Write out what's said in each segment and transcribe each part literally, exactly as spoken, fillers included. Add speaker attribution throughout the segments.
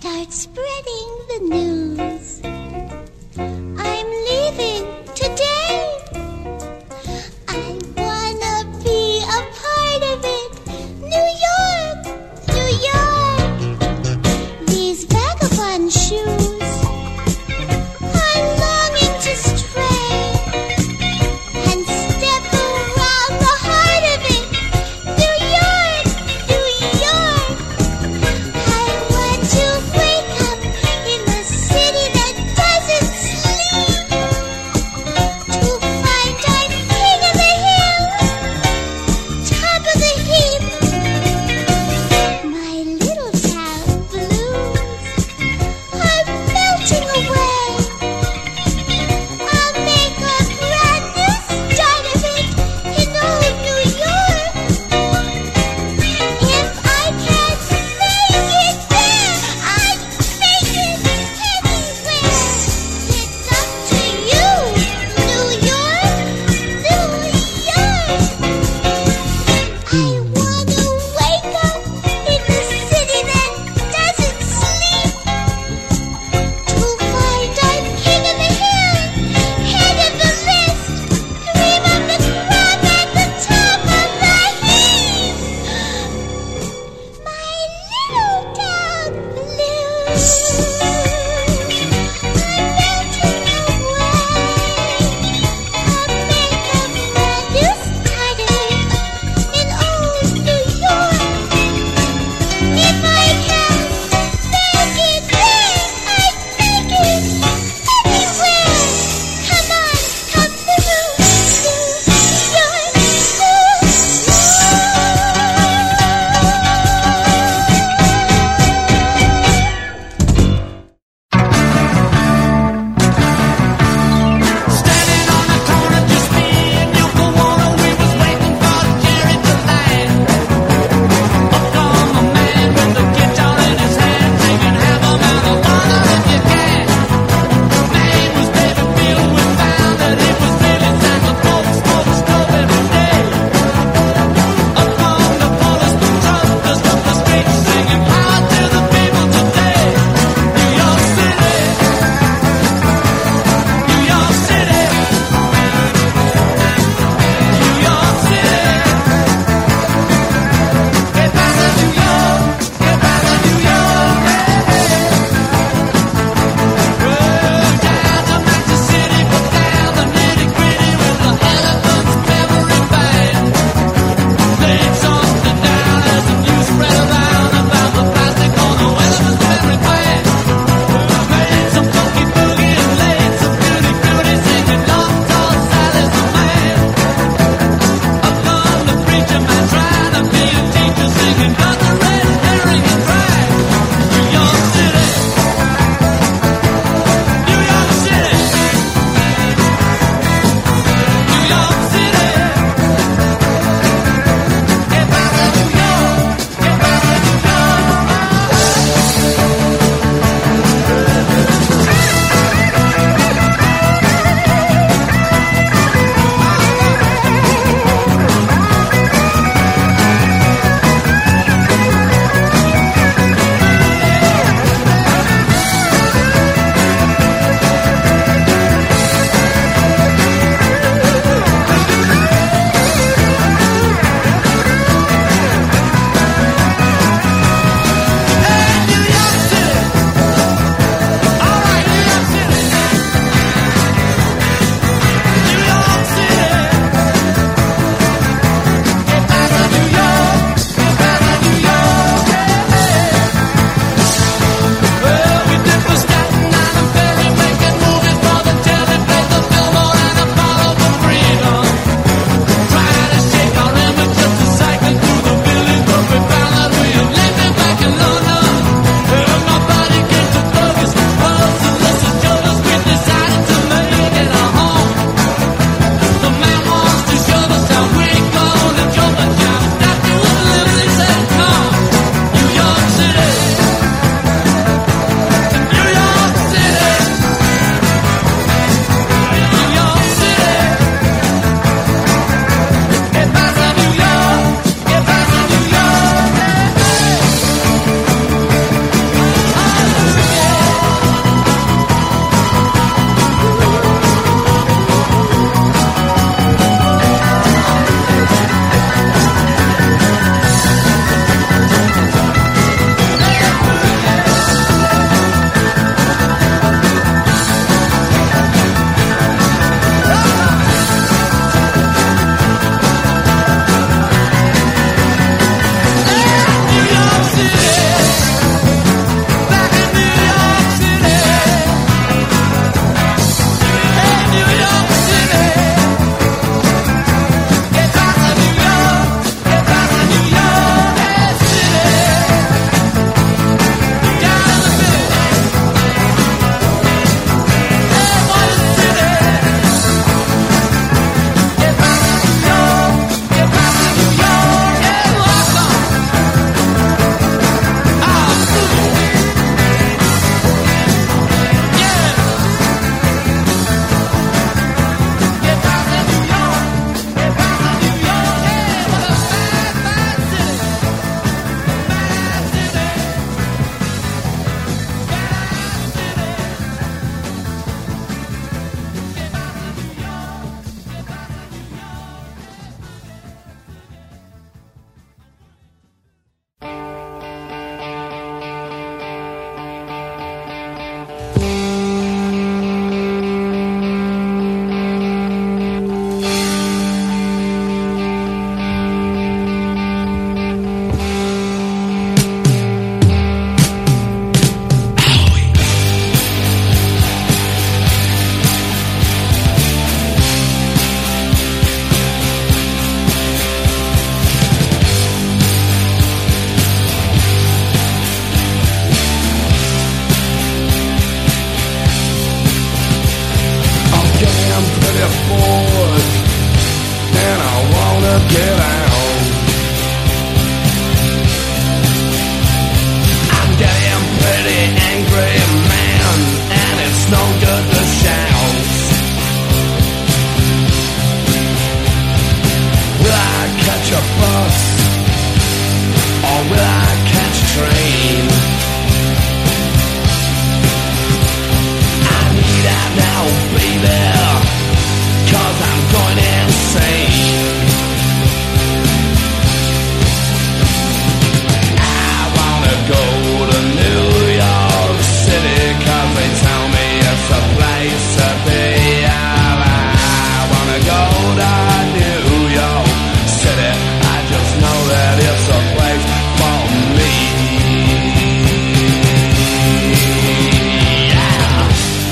Speaker 1: start spreading the news. I'm leaving today. I wanna be a part of it. New York, New York. These vagabond shoes are longing to stray and step around the heart of it. New York, New York. I want to wake up in the city
Speaker 2: get out. I'm getting pretty angry, man, and it's no good to shout. Will I catch a bus, or will I catch a train? I need out now, baby, 'cause I'm going insane. I wanna go to New York City, 'cause they tell me it's a place to be. I wanna go to New York City, I just know that it's a place for me. Yeah.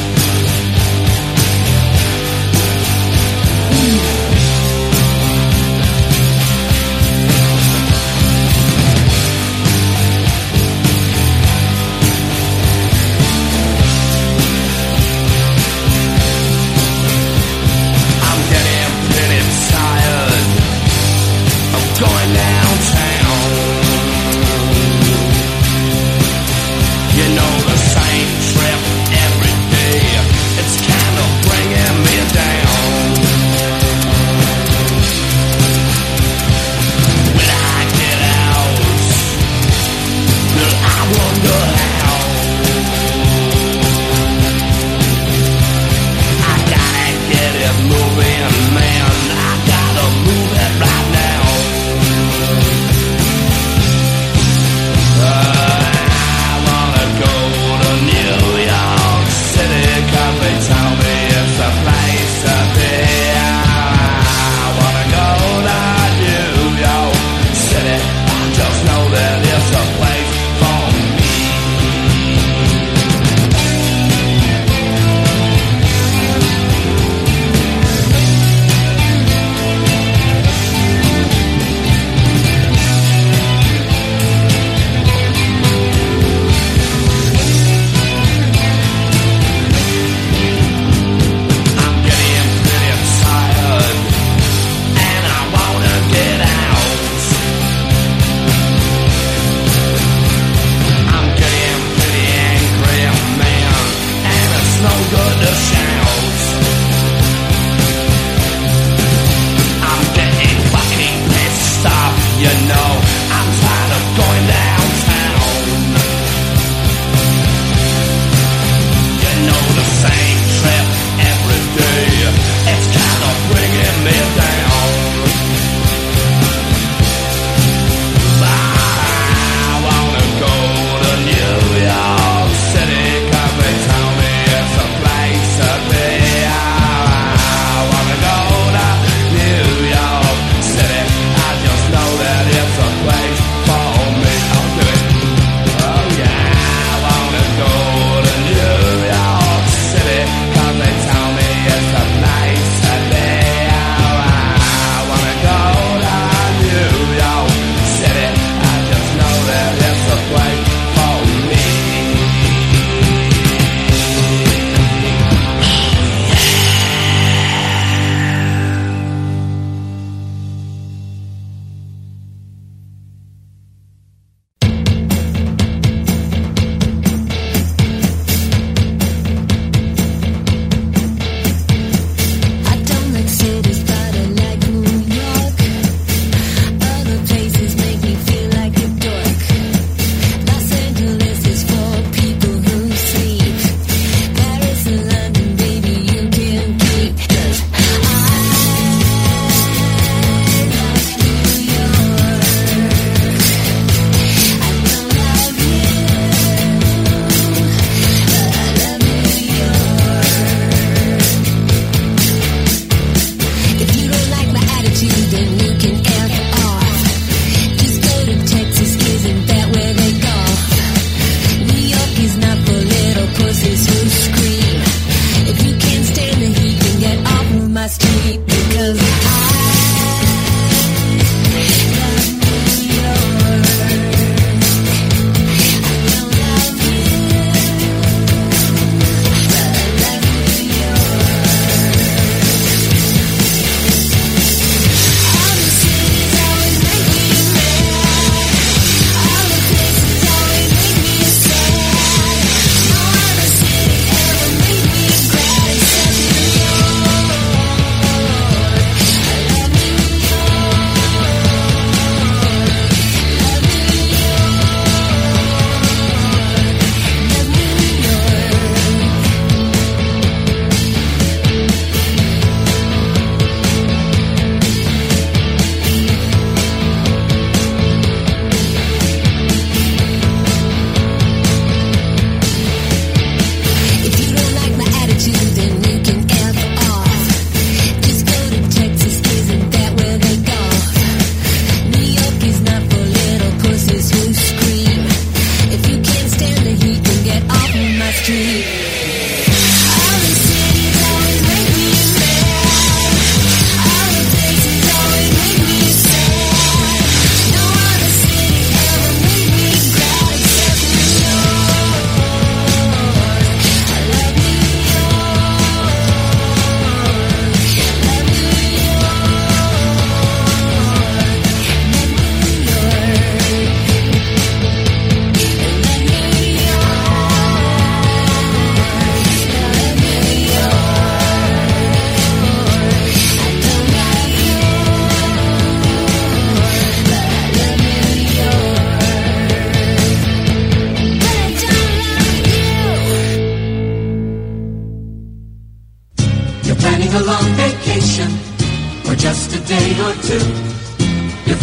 Speaker 2: I'm getting pretty tired of going downtown. You know, the same trip every day, it's kind of bringing me down. When I get out, well, I wonder how. I gotta get it moving, man, I gotta move it right now.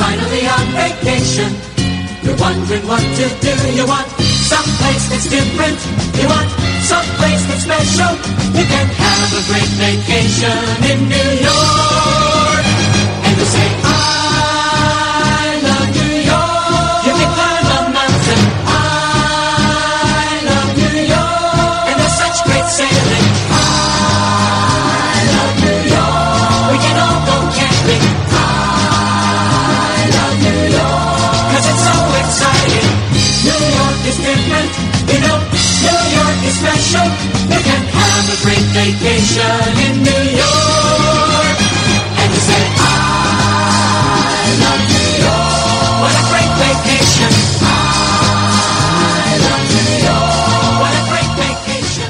Speaker 3: finally on vacation. You're wondering what to do. You want someplace that's different. You want someplace that's special. You can have a great vacation in New York. And you say, I love New York. You can climb a mountain. I love New York. And there's such great sailing. I love New York. We can all go camping. I love New York. Cause it's so exciting. New York is different. You know, New York is special. You can have a great vacation in New York. And you say, I love New York. What a great vacation. I love New York. What a great vacation.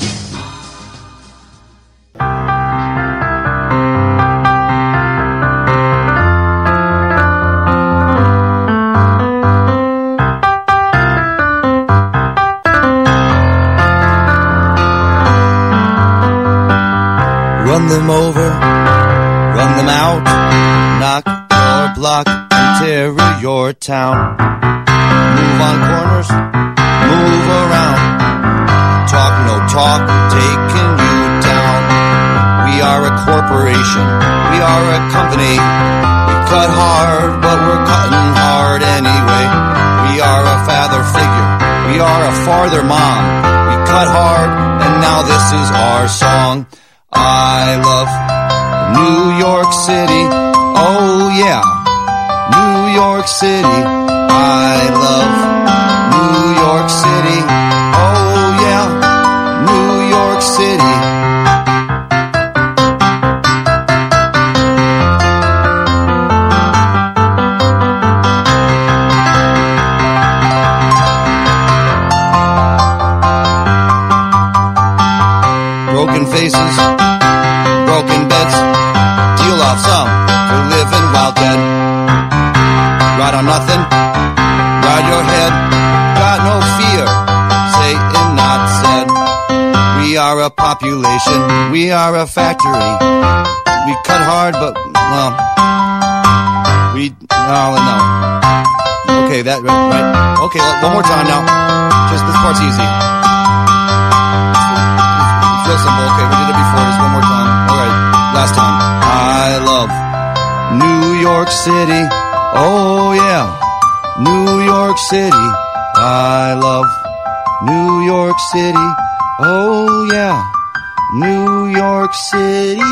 Speaker 4: Run them over, run them out, knock your block and tear your town. Move on corners, move around, talk no talk, taking you down. We are a corporation, we are a company, we cut hard but we're cutting hard anyway. We are a father figure, we are a father mom, we cut hard and now this is our song. I love New York City, oh yeah, New York City. I love New York City, oh yeah, New York City. Broken faces, broken beds, deal off some for living while dead. Ride on nothing, ride your head, got no fear, say and not said. We are a population, we are a factory. We cut hard, but, well, we, no, no. Okay, that, right, right. Okay, one more time now. Just, this part's easy. Real simple. Okay, we did it before. Just one more time. All right, last time. I love New York City. Oh yeah, New York City. I love New York City. Oh yeah, New York City.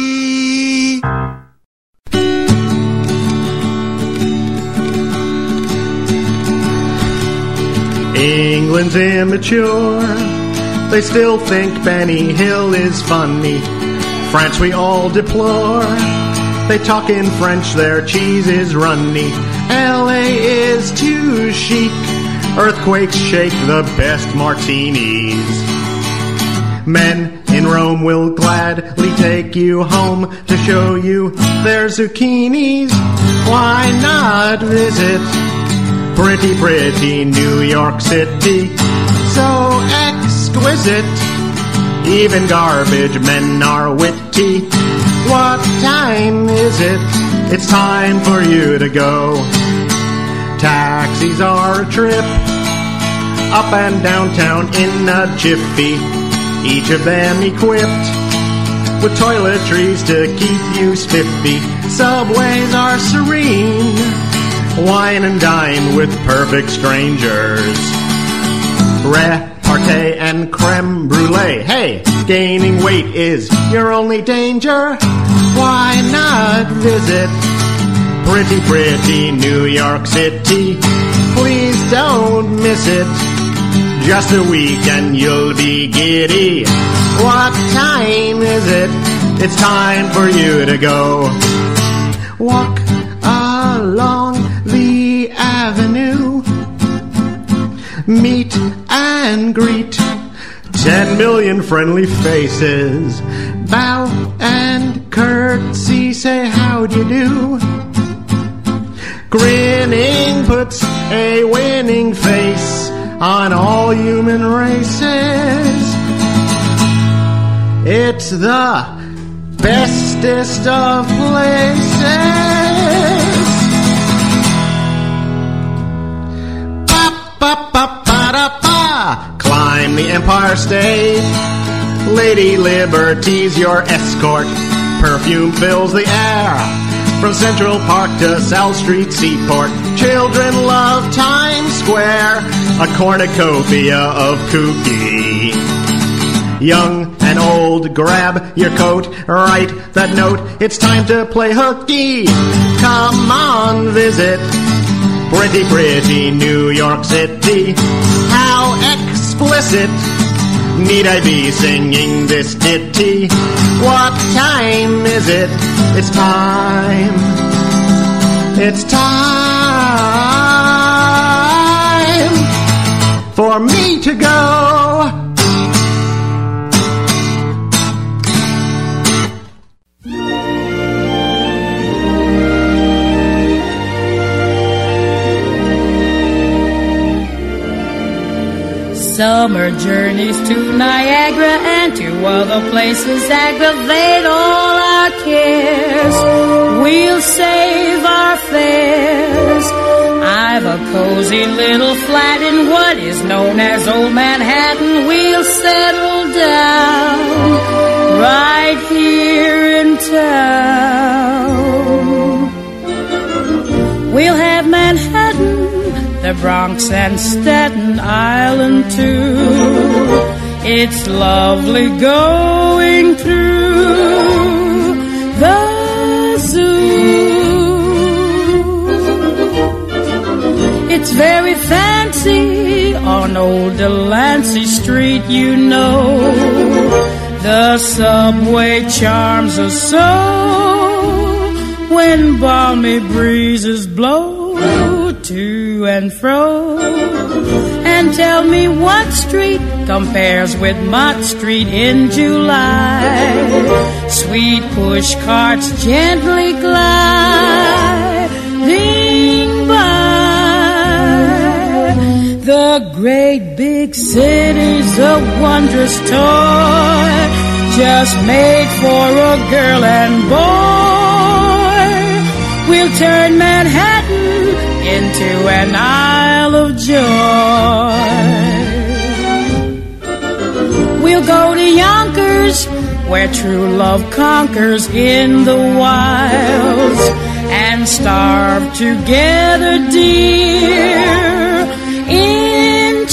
Speaker 5: England's immature. They still think Benny Hill is funny. France we all deplore. They talk in French, their cheese is runny. L A is too chic. Earthquakes shake the best martinis. Men in Rome will gladly take you home to show you their zucchinis. Why not visit pretty, pretty New York City? So exquisite, even garbage men are witty. What time is it? It's time for you to go. Taxis are a trip, up and downtown in a jiffy. Each of them equipped with toiletries to keep you spiffy. Subways are serene, wine and dine with perfect strangers. Repartee and creme brulee. Hey, gaining weight is your only danger. Why not visit pretty, pretty New York City? Please don't miss it. Just a week and you'll be giddy. What time is it? It's time for you to go. Walk along the avenue, meet and greet ten million friendly faces. Bow and curtsy, say how do you do. Grinning puts a winning face on all human races. It's the bestest of places. climb the Empire State. Lady Liberty's your escort. Perfume fills the air. From Central Park to South Street Seaport, children love Times Square, a cornucopia of kooky. Young and old, grab your coat, write that note, it's time to play hooky. Come on, visit pretty, pretty New York City. How explicit need I be singing this ditty? What time is it? It's time. It's time for me to go.
Speaker 6: Summer journeys to Niagara and to other places aggravate all our cares. We'll save our fares. I've a cozy little flat in what is known as Old Manhattan. We'll settle down right here in town. We'll have Manhattan, the Bronx and Staten Island too. It's lovely going through the zoo. It's very fancy on old Delancey Street, you know. The subway charms us so when balmy breezes blow to and fro. And tell me what street compares with Mott Street in July. Sweet push carts gently gliding by. The great big city's a wondrous toy, just made for a girl and boy. We'll turn Manhattan into an Isle of Joy. We'll go to Yonkers, where true love conquers in the wilds, and starve together, dear, in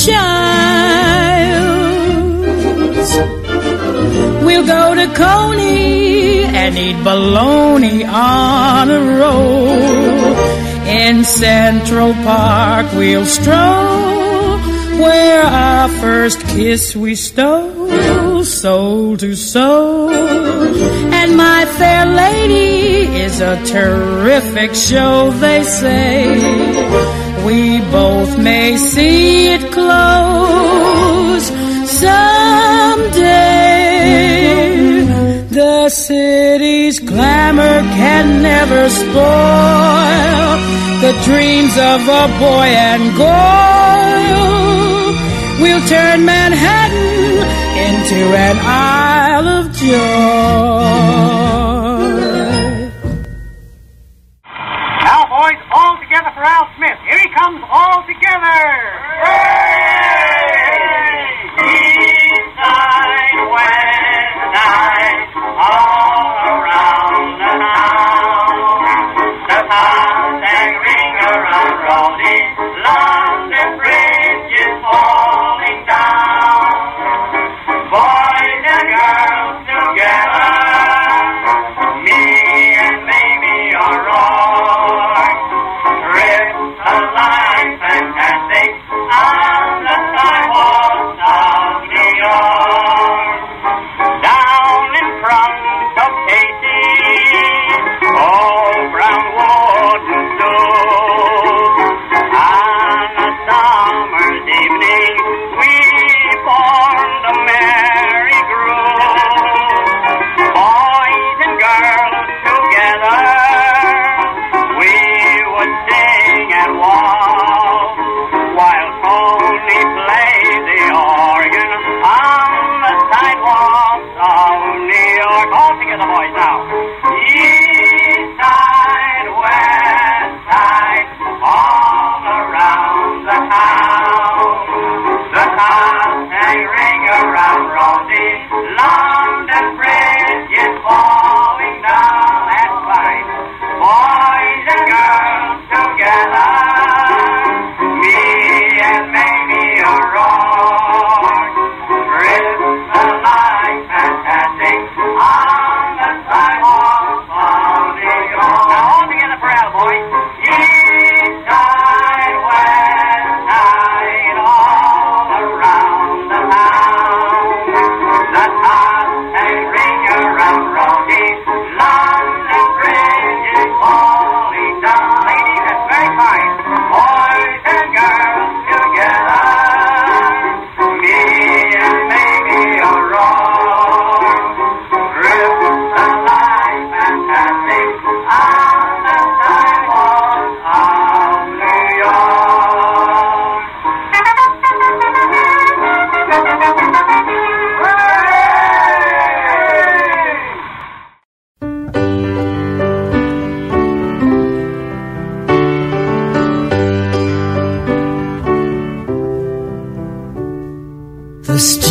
Speaker 6: childs. We'll go to Coney and eat bologna on a roll. In Central Park we'll stroll, where our first kiss we stole, soul to soul. And My Fair Lady is a terrific show, they say. We both may see it close someday. The city's glamour can never spoil the dreams of a boy and girl. We'll turn Manhattan into an Isle of Joy.
Speaker 7: Now, boys, all together for Al Smith. Here he comes, all together. Hooray! East side, west side, all around the town. The town sang ring around Raleigh. London Bridge is falling down. Boys and girls together, me and Mamie are wrong. Trips alive, fantastic, on the sidewalks of New York. Down in front of Casey's, old brown wooden stool, I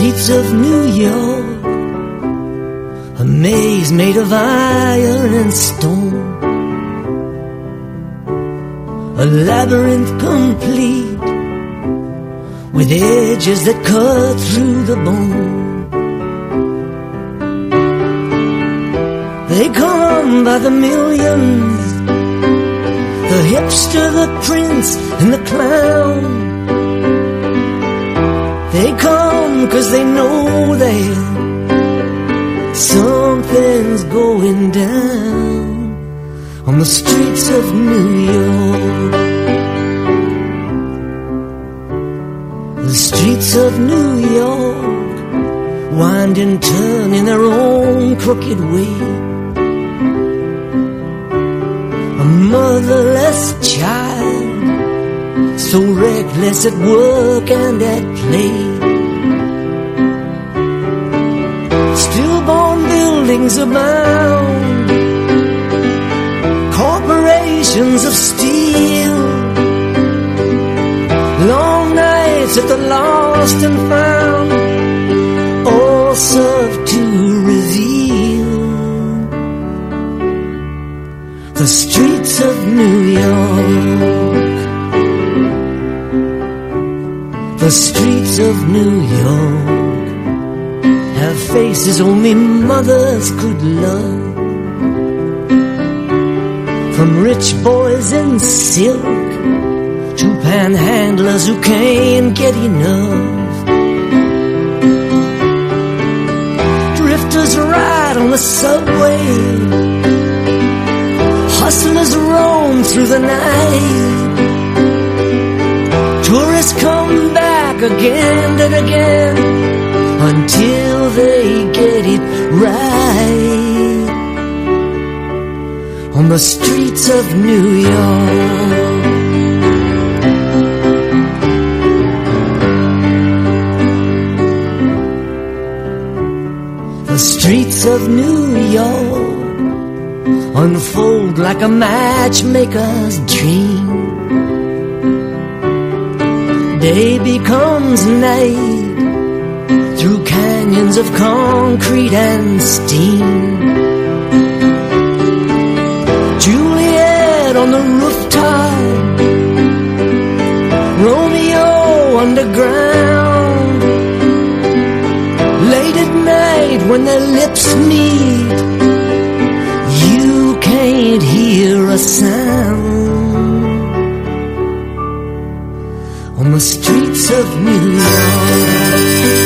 Speaker 8: streets of New York, a maze made of iron and stone, a labyrinth complete with edges that cut through the bone. They come by the millions, the hipster, the prince, and the clown. They come 'cause they know that something's going down on the streets of New York. The streets of New York wind and turn in their own crooked way. A motherless child, so reckless at work and at play. Stillborn buildings abound, corporations of steel, long nights at the lost and found, all serve to reveal the streets of New York. The streets of New York have faces only mothers could love. From rich boys in silk to panhandlers who can't get enough. Drifters ride on the subway, hustlers roam through the night. Tourists come back again and again until they get it right on the streets of New York. The streets of New York unfold like a matchmaker's dream. Day becomes night through canyons of concrete and steam. Juliet on the rooftop, Romeo underground. Late at night when their lips meet, you can't hear a sound on the streets of New York.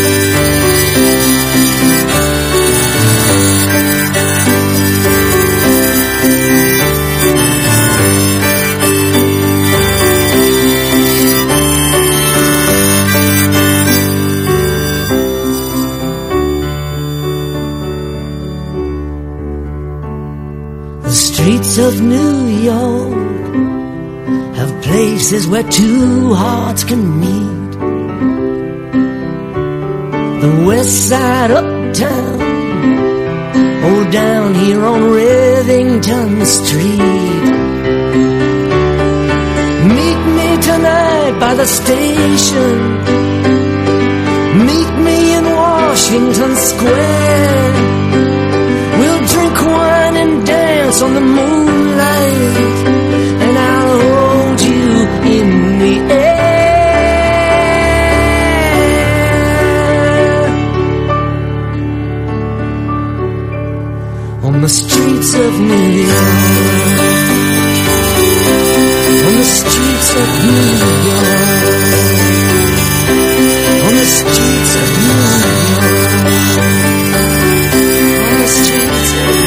Speaker 8: The streets of New York have places where two hearts can meet. The west side uptown, or down here on Rivington Street. Meet me tonight by the station, meet me in Washington Square. We'll drink wine and dance on the moonlight, and I'll hold you in the air on the streets of New York. On the streets of New York. On the streets of New York. On the streets of New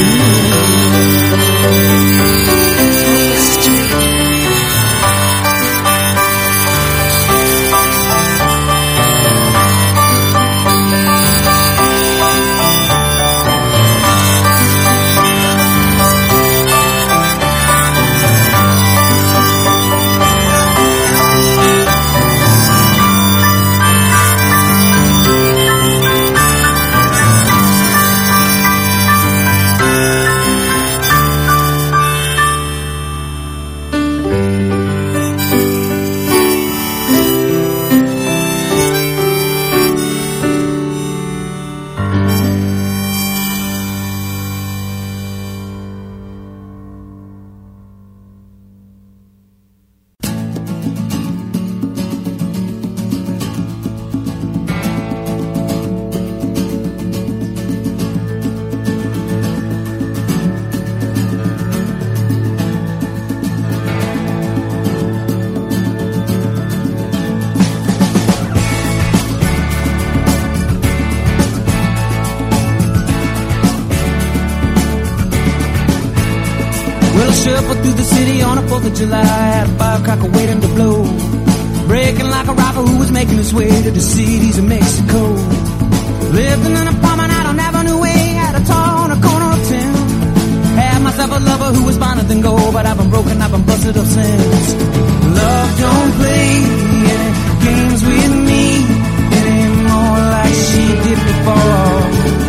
Speaker 8: Shuffled through the city on the fourth of July, had a firecracker waiting to blow. Breaking like a robber who was making his way to the cities of Mexico. Lived in an apartment out on Avenue A, at a tall on a corner of town. Had myself a lover who was finer than gold, but I've been broken, I've been busted up since. Love don't play any games with me anymore like she did before.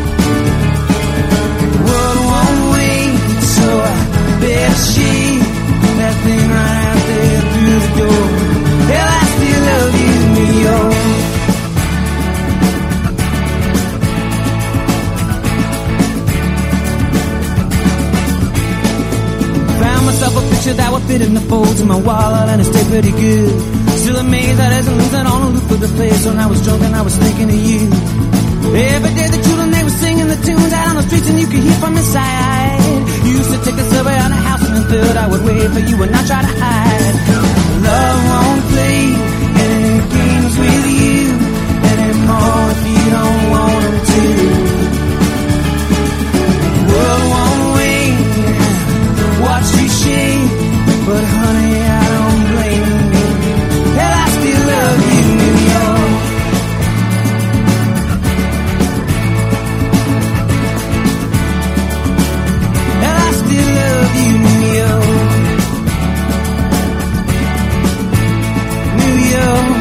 Speaker 8: The world won't wait, so I better shake that thing right out there through the door. Hell, I still love you, New York. Found myself a picture that would fit in the folds of my wallet, and it stayed pretty good. Still amazed that isn't losing on a loop of the place. When I was drunk and I was thinking of you. Every day the children, they were singing the tunes out on the streets, and you could hear from inside. You used to take the subway on a house, and then third I would wait for you and not try to hide. Love won't play any games with you anymore if you don't want them to. The world won't wait, watch you shake, but honey, I don't blame you. Hell, I still love you, New York. Hell, I still love you, New York. New York.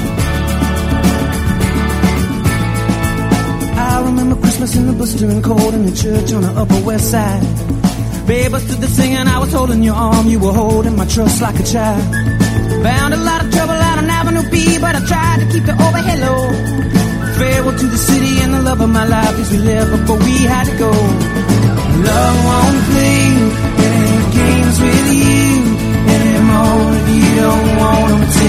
Speaker 8: I remember Christmas in the blistering cold in the church on the Upper West Side. Babe, I stood there singing, I was holding your arm, you were holding my trust like a child. Found a lot of trouble out on Avenue B, but I tried to keep the overhead low. Farewell to the city and the love of my life, as we left before we had to go. Love won't play any games with you anymore if you don't want them to.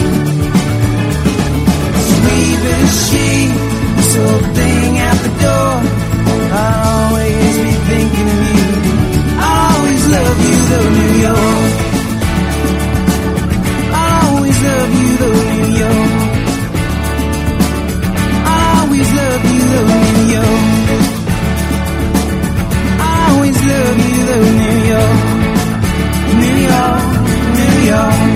Speaker 8: Sweep and shake this old thing out the door. I'll always be thinking of you. I'll always love you, though, New York. I'll always love you, though, New York. I'll always love you, though, New York. I'll always love you, though, New York. New York, New York.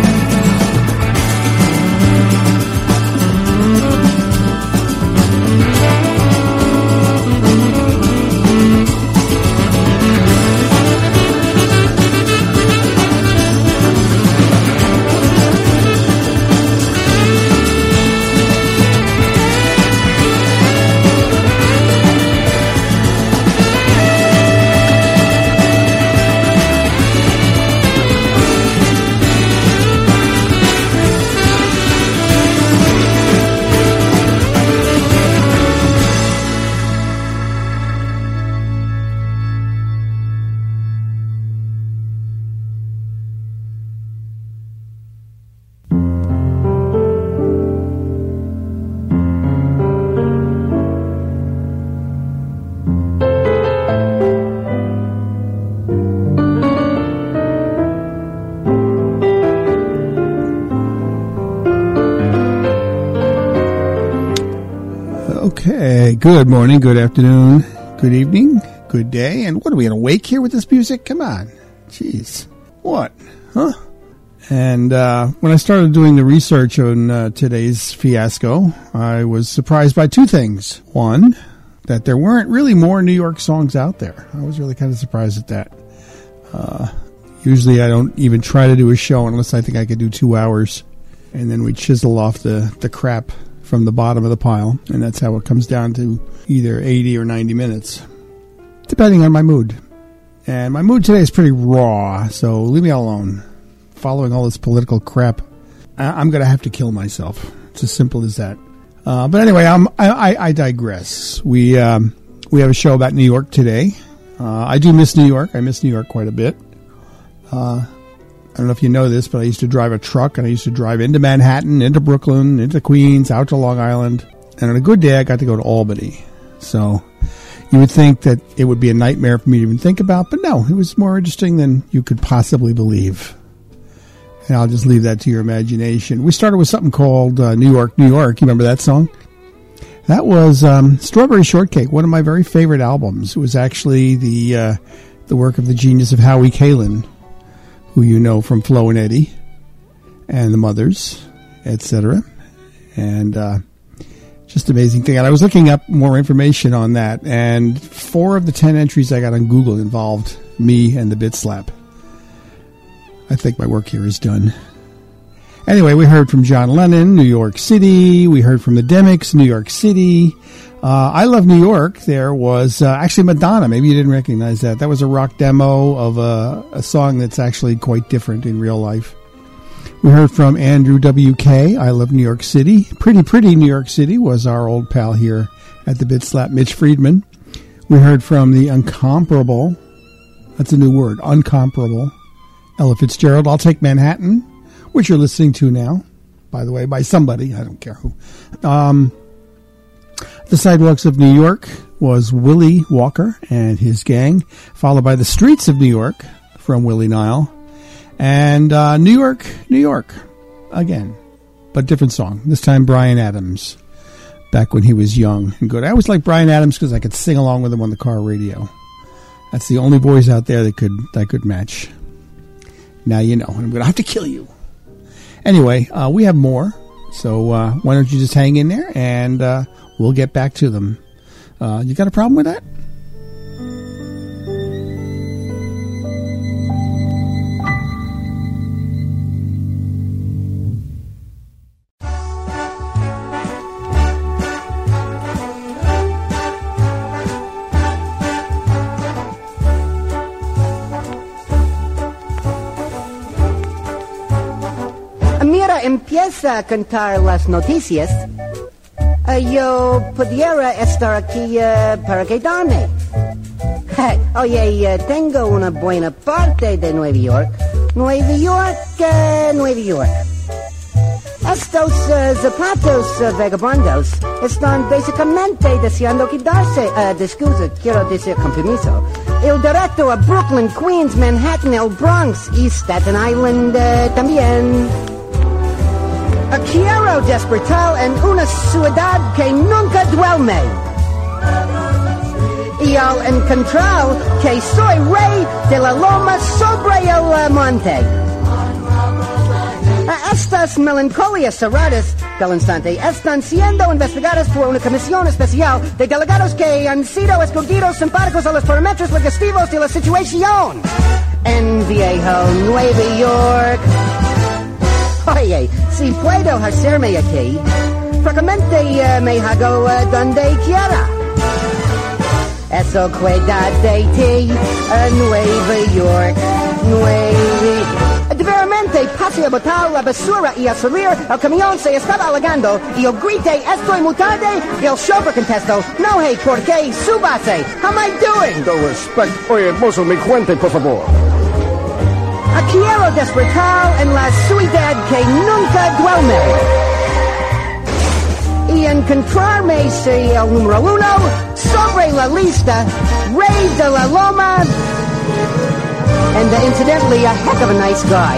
Speaker 9: Okay, good morning, good afternoon, good evening, good day. And what, are we going to wake here with this music? Come on. Jeez. What? Huh? And uh, when I started doing the research on uh, today's fiasco, I was surprised by two things. One, that there weren't really more New York songs out there. I was really kind of surprised at that. Uh, usually I don't even try to do a show unless I think I could do two hours. And then we chisel off the, the crap from the bottom of the pile. And that's how it comes down to either eighty or ninety minutes, depending on my mood. And my mood today is pretty raw, so leave me alone. Following all this political crap, I- I'm going to have to kill myself. It's as simple as that. Uh, but anyway, I'm, I, I digress. We um, we have a show about New York today. Uh, I do miss New York. I miss New York quite a bit. Uh, I don't know if you know this, but I used to drive a truck, and I used to drive into Manhattan, into Brooklyn, into Queens, out to Long Island. And on a good day, I got to go to Albany. So you would think that it would be a nightmare for me to even think about, but no, it was more interesting than you could possibly believe. And I'll just leave that to your imagination. We started with something called uh, New York, New York. You remember that song? That was um, Strawberry Shortcake, one of my very favorite albums. It was actually the uh, the work of the genius of Howie Kalin. who you know from Flo and Eddie and the Mothers, et cetera. And uh, just amazing thing. And I was looking up more information on that, and four of the ten entries I got on Google involved me and the Bit Slap. I think my work here is done. Anyway, we heard from John Lennon, New York City. We heard from the Demics, New York City. Uh, I Love New York. There was uh, actually Madonna. Maybe you didn't recognize that. That was a rock demo of a, a song that's actually quite different in real life. We heard from Andrew W K, I Love New York City. Pretty Pretty New York City was our old pal here at the Bit Slap, Mitch Friedman. We heard from the Uncomparable, that's a new word, Uncomparable, Ella Fitzgerald, I'll Take Manhattan, which you're listening to now, by the way, by somebody, I don't care who. Um, the Sidewalks of New York was Willie Walker and his gang, followed by The Streets of New York from Willie Nile. And uh, New York, New York, again, but different song. This time Bryan Adams, back when he was young and good. I always liked Bryan Adams because I could sing along with him on the car radio. That's the only voice out there that could that could match. Now you know, and I'm going to have to kill you. Anyway, uh, we have more, so uh, why don't you just hang in there, and uh, we'll get back to them. Uh, you got a problem with that?
Speaker 10: Empieza a cantar las noticias. Uh, yo pudiera estar aquí uh, para quedarme. Oye, uh, tengo una buena parte de Nueva York. Nueva York, uh, Nueva York. Estos uh, zapatos uh, vagabundos están básicamente deseando quedarse. Uh, disculpa, quiero decir con permiso. El directo a Brooklyn, Queens, Manhattan, el Bronx y Staten Island uh, también. Quiero despertar en una ciudad que nunca duerme. Y al encontrar que soy rey de la loma sobre el monte. Estas melancolias cerradas del instante están siendo investigadas por una comisión especial de delegados que han sido escogidos simpáticos a los parámetros legislativos de la situación. En viejo Nueva York. Oye, si puedo hacerme aquí, francamente uh, me hago uh, donde quiera. Eso cuida de ti, uh, Nueva York, Nueva... De veramente pasé a botar la basura y al salir el camión se estaba alagando y yo grité, estoy muy tarde, y el chauffeur contestó, no hey, ¿por qué? Súbase, how am I doing?
Speaker 11: No respect. Oye, mozo, me cuente, por favor.
Speaker 10: Quiero despertar en la ciudad que nunca duerme y encontrarme si el número uno sobre la lista, Rey de la Loma, and uh, incidentally a heck of a nice guy.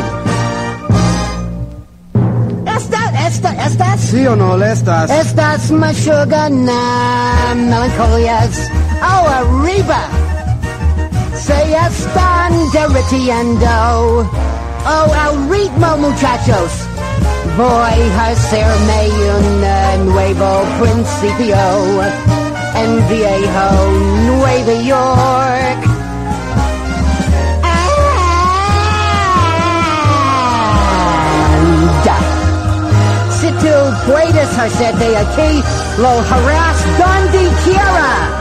Speaker 10: Esta, esta, estas.
Speaker 11: ¿Sí o no, estas?
Speaker 10: Estas mashuga melancolias. Oh, arriba. Se están derritiendo. Oh, al ritmo, muchachos. Voy a hacerme un uh, nuevo principio en viejo Nueva York. And si tú puedes hacerte aquí, lo harás donde quiera.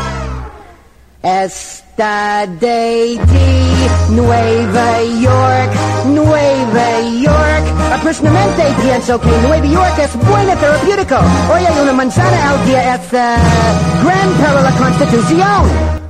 Speaker 10: Esta de ti, Nueva York, Nueva York. Personalmente pienso que Nueva York es buena terapéutico. Hoy hay una manzana al día, es uh, gran para la Constitución.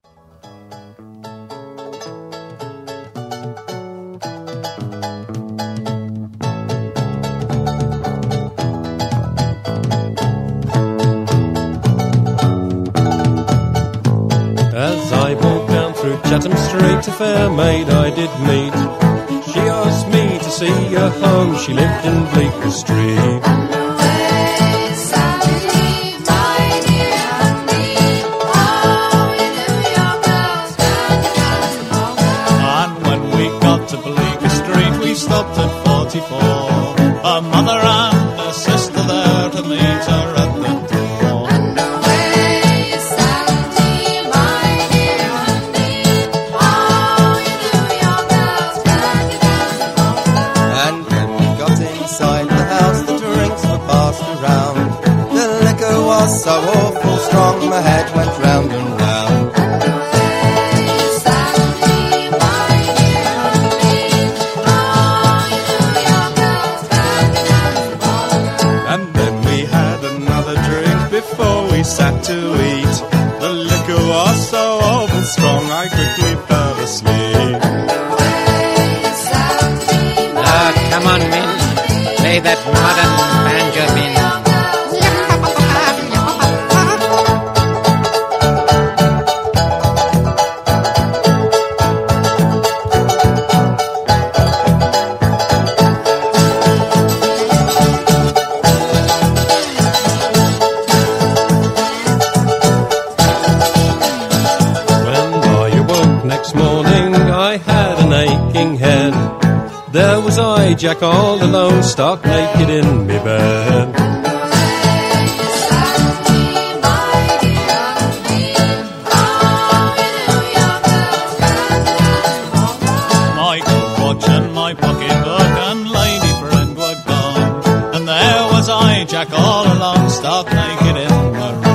Speaker 12: Chatham Street, a fair maid I did meet. She asked me to see her home. She lived in Bleecker Street. And when we got to Bleecker
Speaker 13: a mother and a sister there to meet her at the door.
Speaker 14: And away, Sandy, my dear honey, oh, you do your best, and you dance the polka.
Speaker 4: And when we got inside the house, the drinks were passed around. The liquor was so awful strong, my head went round and round.
Speaker 13: Before we sat to eat, the liquor was so awful strong I quickly fell asleep.
Speaker 15: Ah, come on, men, play that modern banjo, men.
Speaker 12: There was I, Jack, all alone, stark naked in me bed.
Speaker 13: My gold watch and my pocketbook and lady friend were gone, and there was I, Jack, all alone, stark naked in the room.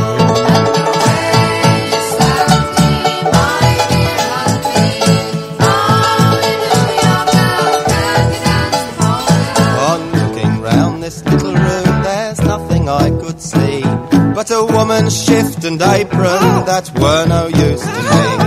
Speaker 4: I could see but a woman's shift and apron that were no use to me.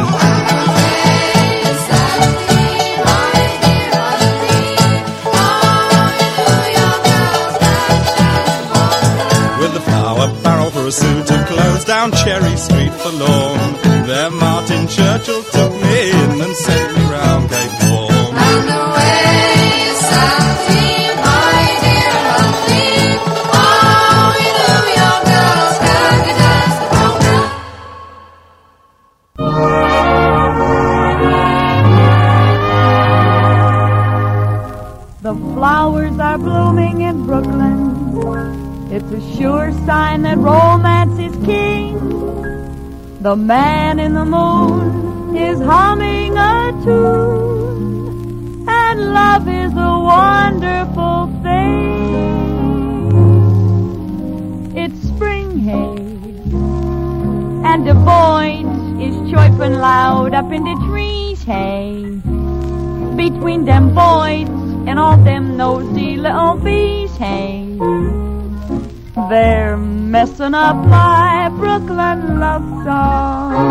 Speaker 13: With the flour barrel for a suit of clothes down Cherry Street forlorn, there Martin Churchill took me in and sent me round Cape Horn.
Speaker 14: And away, Sandy, my dear honey, oh, you know your girls can you dance the polka.
Speaker 6: The flowers are blooming in Brooklyn. It's a sure sign that romance is king. The man in the moon is humming a tune, and love is a wonderful thing. It's spring, hey, and the voice is chirping loud up in the trees, hey. Between them boys and all them nosy little bees, hey. They're messing up my Brooklyn love song.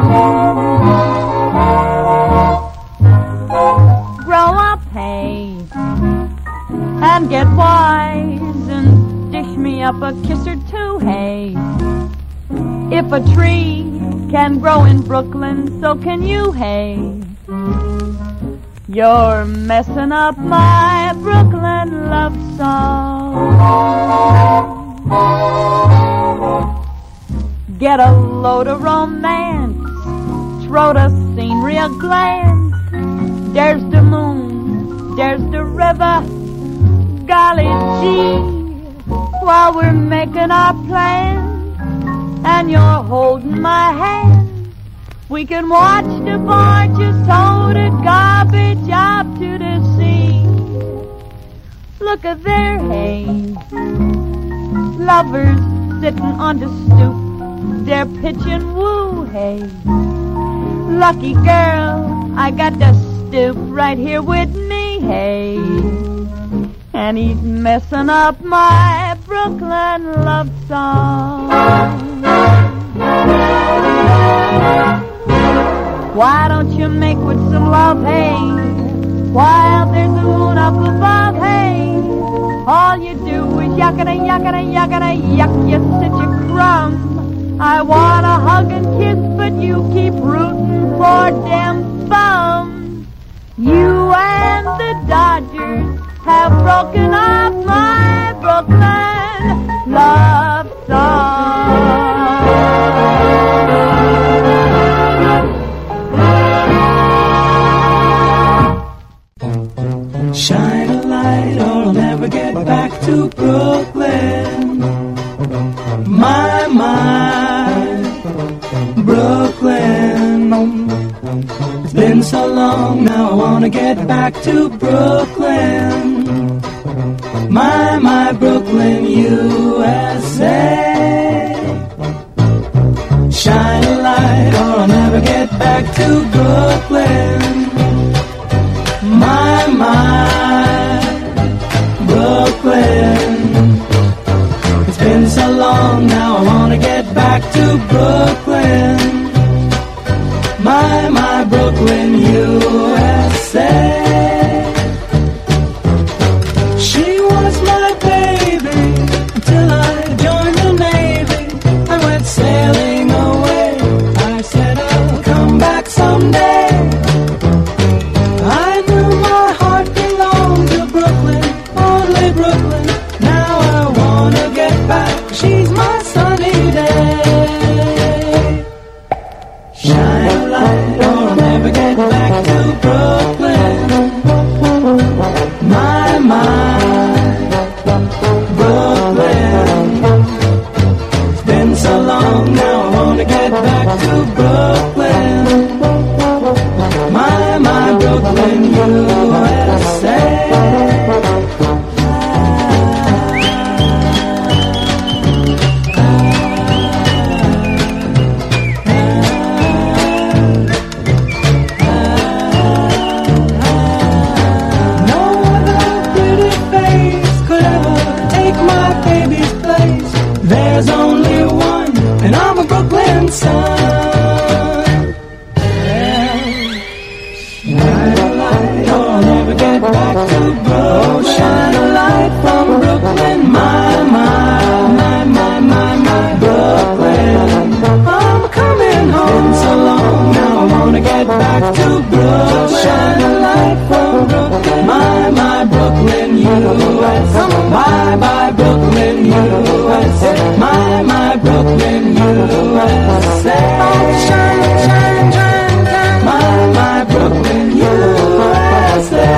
Speaker 6: Grow up, hey, and get wise and dish me up a kiss or two, hey. If a tree can grow in Brooklyn, so can you, hey. You're messing up my Brooklyn love song. Get a load of romance, throw the scenery a glance. There's the moon, there's the river, golly gee. While we're making our plans, and you're holding my hand, we can watch the barges tow the garbage out to the sea. Look at their hay, lovers sitting on the stoop, they're pitching woo, hey. Lucky girl, I got the stoop right here with me, hey. And he's messing up my Brooklyn love song. Why don't you make with some love, hey, while there's a moon up above, hey. All you do is yuckada, yuckada, yuckada, yuck, you such a crumb. I wanna hug and kiss, but you keep rooting for them bums. You and the Dodgers have broken up my Brooklyn love song.
Speaker 3: Shine a light or I'll never get back
Speaker 8: to Brooklyn. My, my, Brooklyn. It's been so long, now I wanna get back to Brooklyn. My, my, Brooklyn, U S A. Shine a light or I'll never get back to Brooklyn. My, my, Brooklyn. It's been so long, now I wanna get back to Brooklyn. My, my, Brooklyn, U S A. She was my baby until I joined the Navy. I went sailing away. I said I'll come back someday. I knew my heart belonged to Brooklyn, only Brooklyn. Now I wanna get back. She's my sunny day. Shine a light or I'll never get back to Brooklyn. My, my, Brooklyn. It's been so long, now I wanna get back to Brooklyn. My, my, Brooklyn, U S A. There's only one, and I'm a Brooklyn son. Yeah. Shine a light, or I'll never get back to Brooklyn. Shine a light from Brooklyn, my, my, my, my, my, my Brooklyn. I'm coming home so long, now I wanna get back to Brooklyn. Shine a light from Brooklyn, my, my Brooklyn, U S A. Bye, bye, Brooklyn, U S A. My, my Brooklyn, U S A. Oh, shine, shine, shine, shine. My, my Brooklyn, U S A.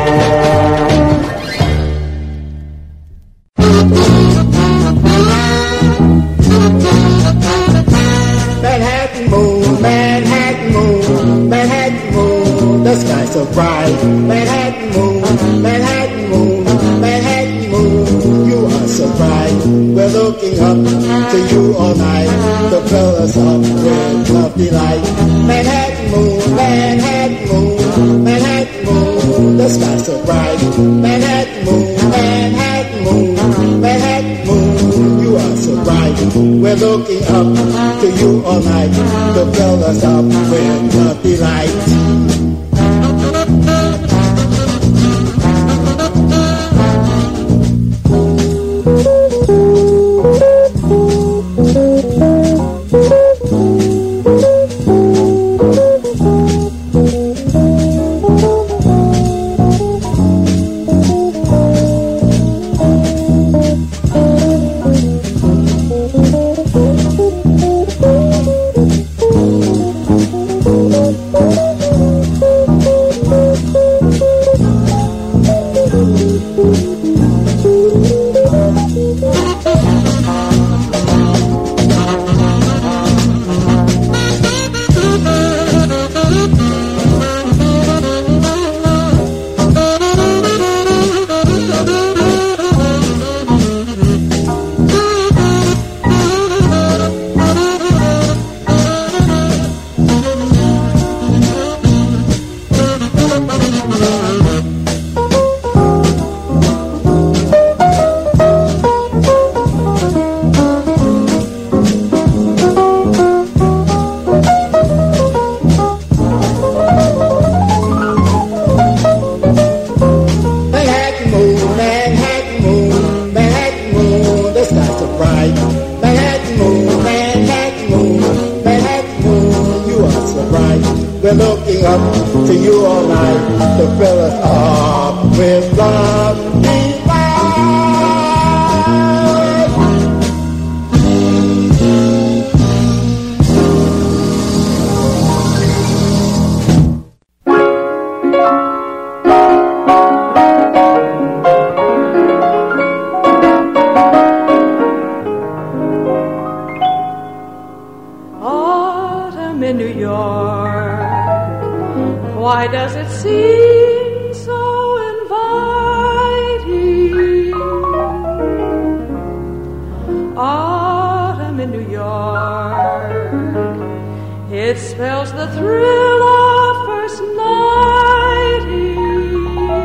Speaker 16: Manhattan moon, Manhattan moon, Manhattan moon, the sky's so bright. Manhattan moon, Manhattan moon, Manhattan moon, you are so bright. We're looking up to you all night, to fill us up with love delight. Manhattan moon, Manhattan moon, Manhattan moon, the sky's so bright. Manhattan moon, Manhattan moon, Manhattan moon, you are so bright. We're looking up to you all night, to fill us up with love delight. We're looking up to you all night to fill us up with love
Speaker 17: It spells the thrill of first nighting.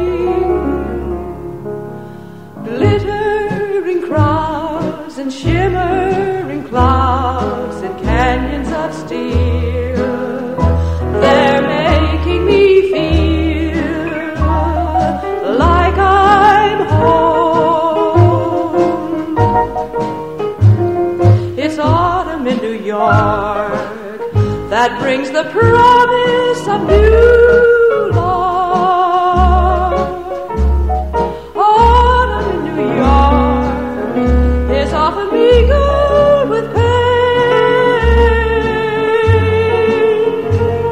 Speaker 17: Glittering crowds and shimmering clouds and canyons of steel. They're making me feel like I'm home. It's autumn in New York that brings the promise of new love. Autumn in New York is often mingled with pain.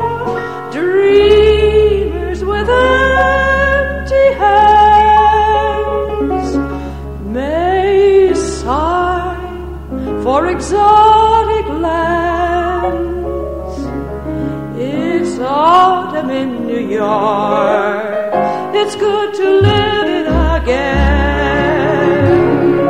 Speaker 17: Dreamers with empty hands may sigh for exotic lands. It's autumn in New York. It's good to live it again.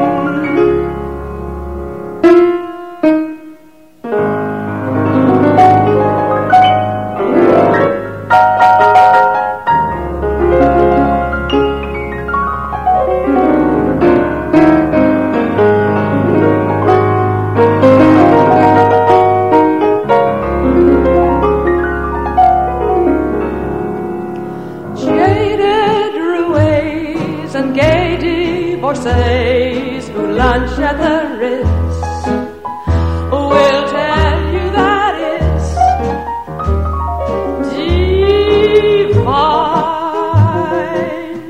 Speaker 17: Divorcees who lunch at the Ritz will tell you that it's divine.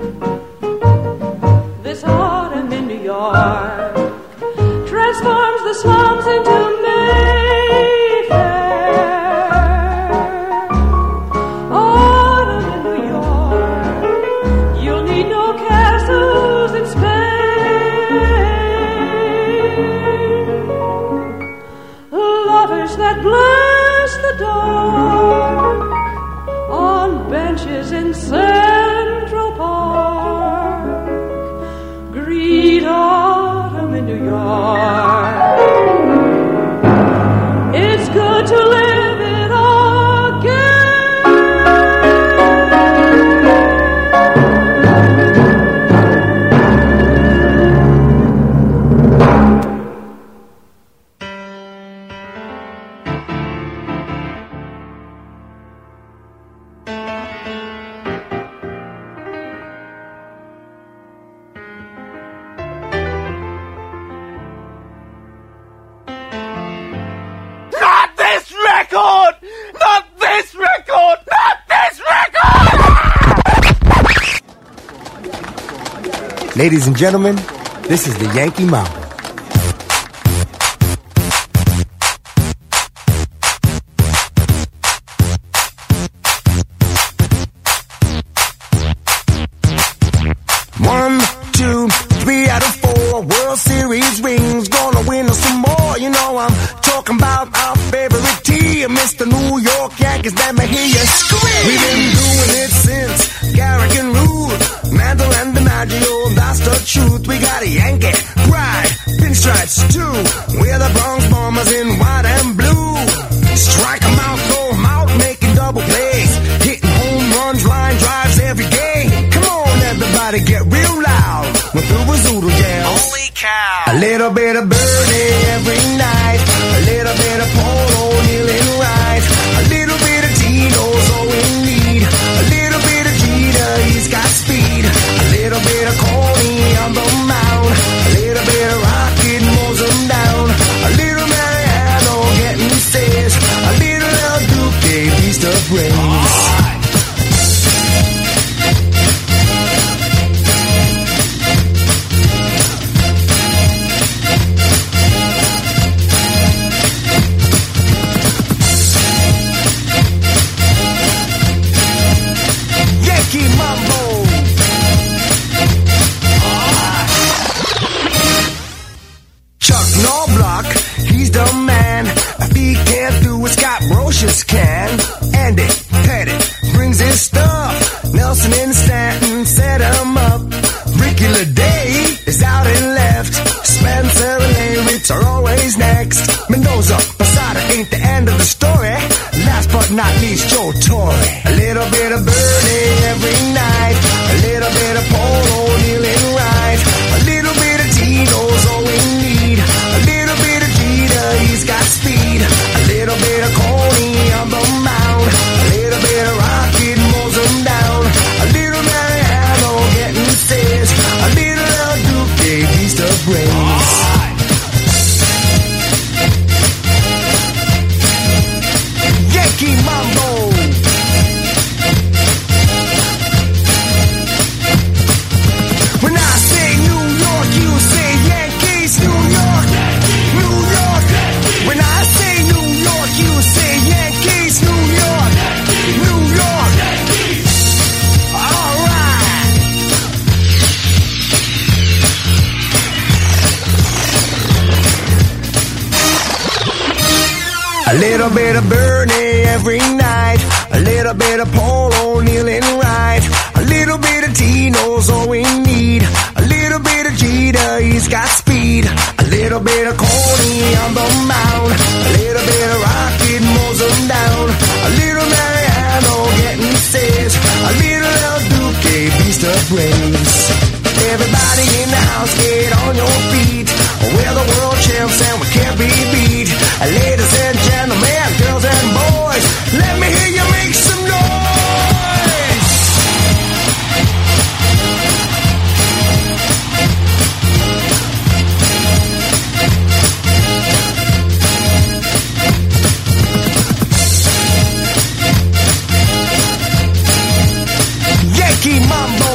Speaker 17: This autumn in New York transforms the slums into Mayfair. Autumn in New York, you'll need no castles in Spain. Lovers that bless the dark on benches in Central Park greet autumn in New York. It's good to live it
Speaker 2: Not this record! Not this record! Not this record!
Speaker 18: Ladies and gentlemen, this is the Yankee Mambo. One, two, three out of four World Series rings, gonna win us some more. You know I'm talking about our favorite team, Mister New York Yankees. Let me hear you scream. We've been doing it since Garrick and Ruth, Mantle and DiMaggio, that's the truth. We got a Yankee pride, pinstripes too. We're the Bronx Bombers in white and blue. Strike 'em out, throw 'em out, making double plays, hitting home runs, line drives every day. Come on, everybody, get real loud. We're through a Zoodle Jam. Holy cow! A little bit of Bernie every night, a little bit of Polo kneeling right, a little bit of Tito's all we need, a little bit of Jeter, he's got speed, a little bit of Coney on the mound, a little bit of Rocket mows him down, a little Mariano getting saves, a little El Duque beast of brains. Yankee Mambo. Chuck Knobloch, he's the man. If he can't do what Scott Brocious can, Andy Pettit brings his stuff. Nelson and Stanton set him up. Ricky LaDay is out and left. Spencer and Larry are always next. Mendoza, Posada ain't the end of the story. toy. A little bit of Bernie every night. A little bit of Polo kneeling right. A little bit of Tito's all we need. A little bit of Jeter, he's got speed. A little bit of Coney on the mound. A little bit of Rocket mows him down. A little Mariano getting says. A little El Duque, he's the brains. Yankee Mambo. When I say New York, you say Yankees. New York, New York. When I say New York, you say Yankees. New York, New York. All right. A little bit of Bernie every night. A little bit of Polo kneeling right. A little bit of Tino's all we need. A little bit of Jeter, he's got speed. A little bit of Coney on the mound. A little bit of Rocket mows him down. A little Mariano getting says. A little El Duque beats the brains. Everybody in the house, get on your feet. We're the world champs and we can't be beat. Ladies and gentlemen, girls and boys, let me hear you make some noise. Yankee Mambo.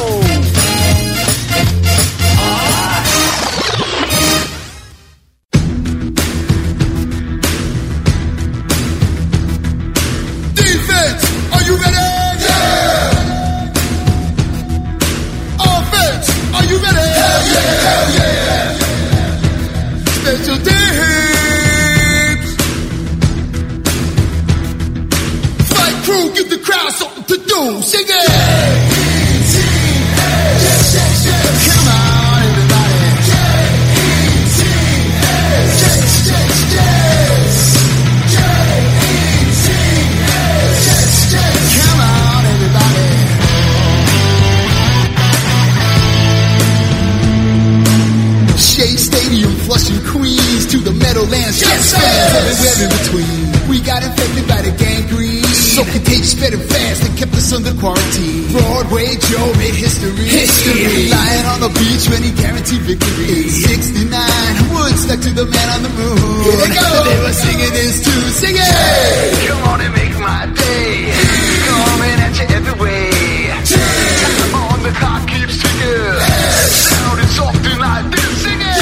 Speaker 19: Under quarantine, Broadway Joe made history. History. Lying on the beach when he guaranteed victory. sixty-nine, Woodstock to the man on the moon. Here they go. They were singing this too. Sing it. Hey, come on and make my day. Coming at you every way. Time on the clock keeps ticking. Sounding something like this. Sing it.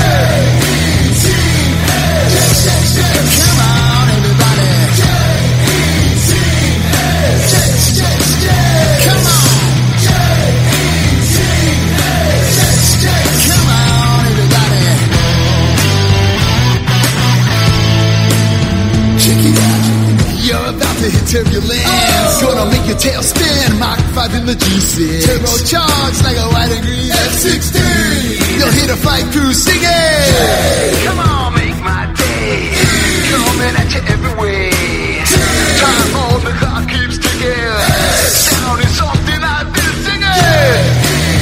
Speaker 19: Come on, everybody. Come on. Come on, everybody. Check it out. You're about to hit turbulence. Oh. Gonna make your tail spin. Mach five in the G six. Turbocharged like a white and green F sixteen. You'll hit a flight crew singing. Hey, come on, make my day. Coming at you every way. Time on the clock keeps ticking. Sounding something like this, sing it.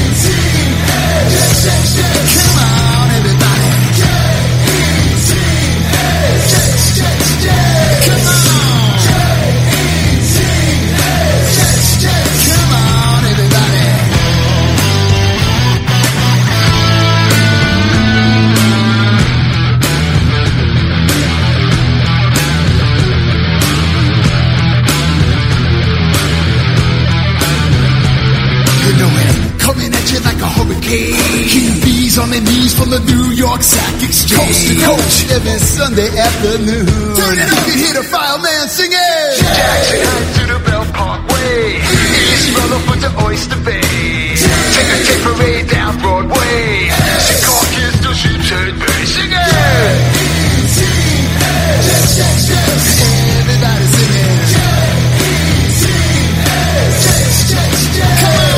Speaker 19: Come on, everybody. Come on. Come on, everybody. Coming at you like a hurricane. King bees on their knees from the New York Sack Exchange. Coast to coast every Sunday afternoon. Turn it up and hear the fireman singing. Jackson Heights to the Bell Parkway. East Rutherford to Oyster Bay. Take a take parade down Broadway. Secaucus to Sheepshead Bay. Singing. Everybody singing. Come on.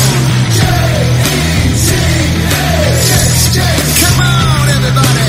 Speaker 19: Come on, everybody.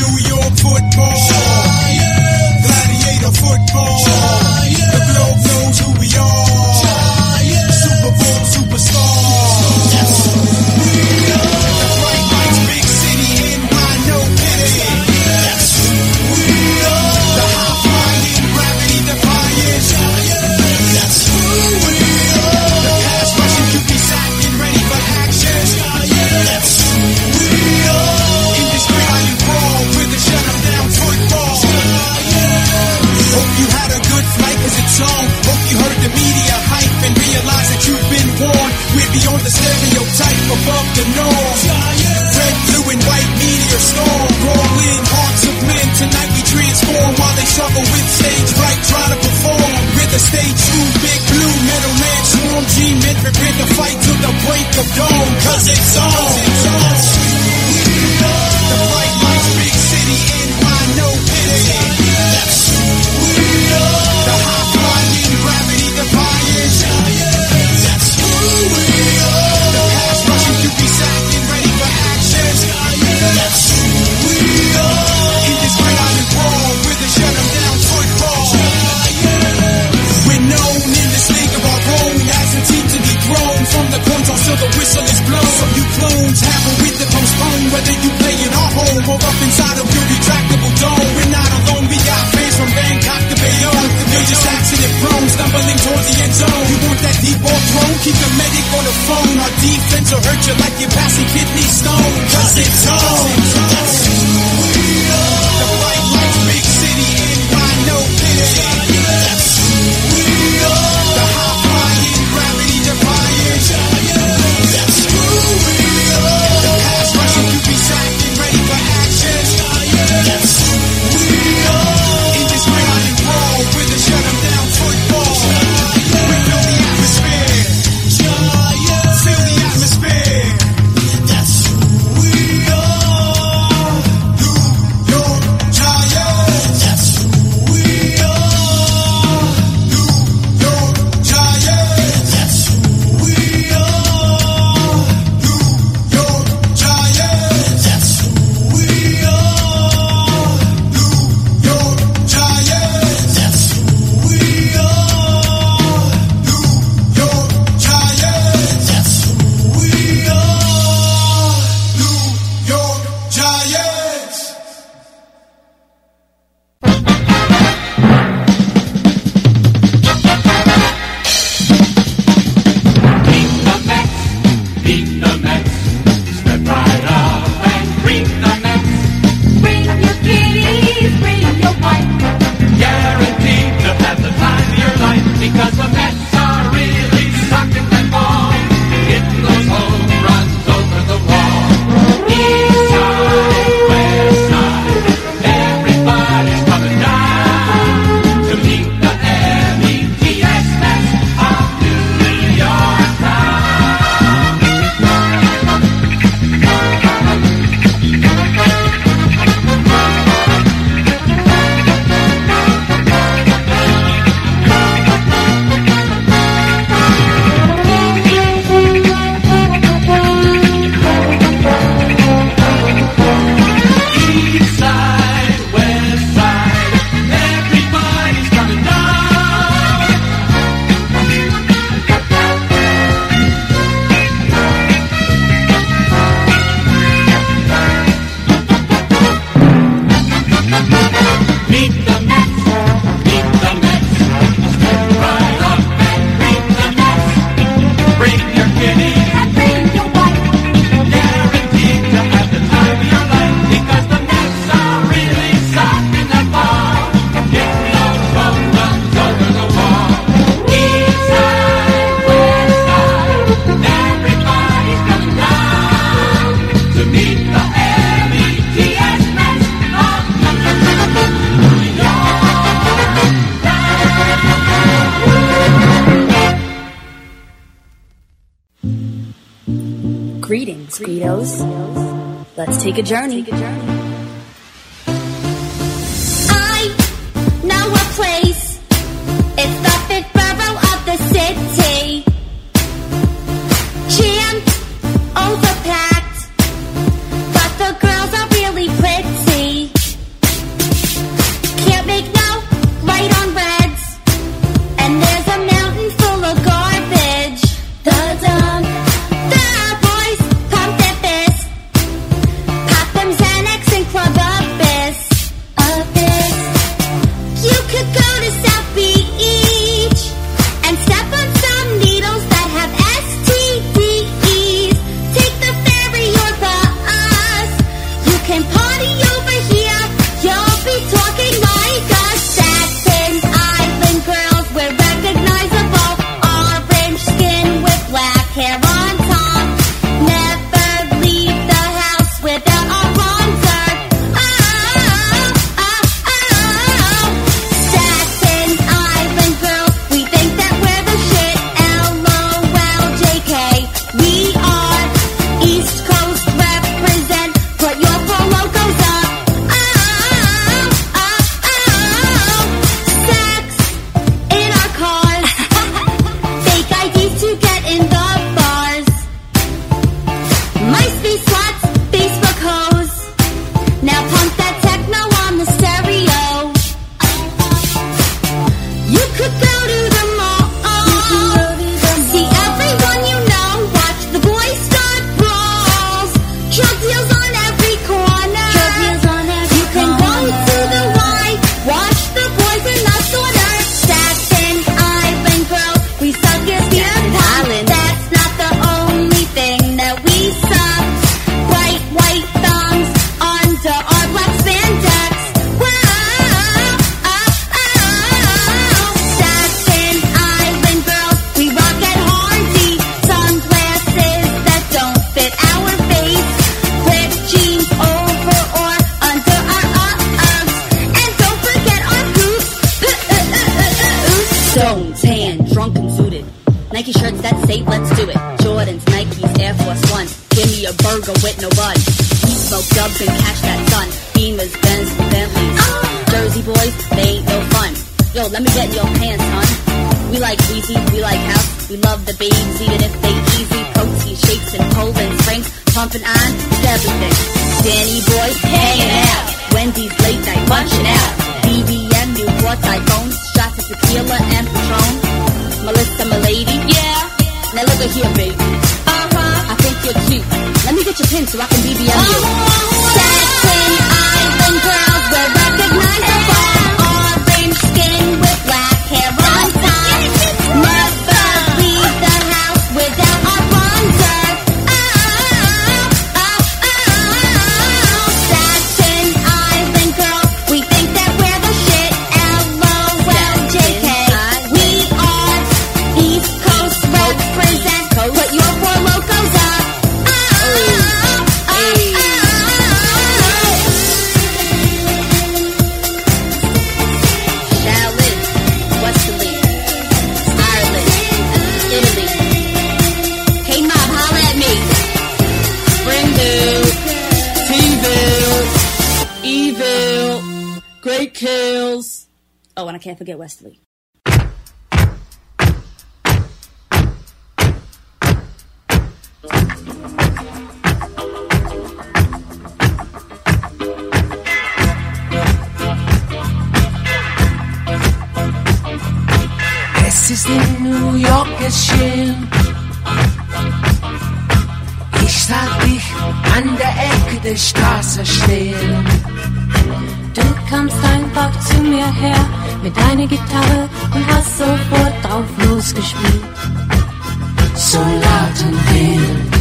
Speaker 20: New York football. Gladiator football. The globe knows who we are. Super Bowl superstars. That's who we are. The bright lights, big city, N Y, no pity. That's who we are. The high flying, gravity defying. That's who we are. The pass rushing, Q B sacking, ready for action. That's who we are. Industry iron brawl with the shut 'em down football. Hope you had a good flight 'cause it's on. Hope you heard the media hype and realize that you've been warned. We're beyond the stereotype, above the norm. Red, blue, and white meteor storm. Roll in hearts of men. Tonight we transform while they struggle with stage fright. Try to perform with the stage two. Big blue metal man swarm. G-men prepare to fight till the break of dawn. 'Cause it's on. The bright lights, big city, N Y, no pity. That's who we are. The high flying, gravity defying. That's who we are. The pass rushing, Q B sacking, ready for action. That's who we are. In this great iron brawl, with the shut 'em down football. We're known in this league of our own as a team to dethrone. From the coin toss till the whistle is blown. So you clones have a with the postpone. Whether you play in our home or up inside of your retractable dome. We're not alone, we got fans from Bangkok to Bayonne. You're just accident prone, stumbling towards the end zone. You want that deep ball thrown? Keep the medic on the phone. Our defense will hurt you like you're passing kidney stone. 'Cause it's on. That's who we are. The bright lights, big city, N Y, no pity. That's who we are. The high flying, gravity defying. That's who we are. The pass rushing, Q B sacking, ready for action. That's who we are. In this great iron brawl, with the shut 'em down football. We feel the atmosphere. Feel the atmosphere. That's who we are. New York Giants. That's who we are. New York Giants. That's who we are. New York Giants. That's who we are. New York Giants. That's who we are. New York Giants. That's who we are. New York Giants.
Speaker 3: Beat the Mets, step right up and greet the Mets.
Speaker 14: Bring your kitties, bring your wife.
Speaker 3: Guaranteed to have the time of your life because the Mets are really sucking that ball, hitting those home runs over the wall. East side, west side, everybody's coming down to meet the M E T S Mets of New York town. East side, west side, everybody's coming down. Meet the Mets, meet the Mets, step right up and greet the Mets. Bring your kitties and bring your wife. Guaranteed to have the time of your life because the Mets are really sucking that ball, hitting those home runs over the wall. East side, west side, everybody's coming down to meet the M E T S Mets of New York.
Speaker 21: Greetings, Greedos. Let's take a journey.
Speaker 1: I know a place. It's the fifth borough of the city. Jammed, overpacked, but the girls are really pretty.
Speaker 21: Nike shirts that say let's do it. Jordans, Nikes, Air Force Ones. Give me a burger with no bun. We smoke dubs and catch that sun. Beamers, Benz, Bentleys. Jersey boys, they ain't no fun. Yo, let me get in your pants, son. We like Weezy, we like house. We love the babes, even if they easy. Protein shakes and Poland springs. Pumping on everything. Danny boys hanging out. Wendy's late night munching out. B B M, Newports, iPhones. Shots of tequila and Patron. Melissa, my lady. Yeah. Now look at here, baby. Uh-huh. I think you're cute. Let me get your pin so I can B B M you. Satin Island girls wear recognizable orange skin with black hair on top. Never leave the house without our bronzer. Oh, oh, oh. Satin Island girls, we think that we're the shit. L O L J K. We are East Coast represent. Put your four locos up. Shaolin, Westerly, Ireland, Italy. Hey mom, holla at me. Springville, T-ville, Eville, Great Kills. Oh, and I can't forget Westerly.
Speaker 8: Es ist in New York geschehen. Ich sah dich an der Ecke der Straße stehen.
Speaker 5: Du kamst einfach zu mir her mit deiner Gitarre und hast sofort drauf losgespielt.
Speaker 8: So laut und wild.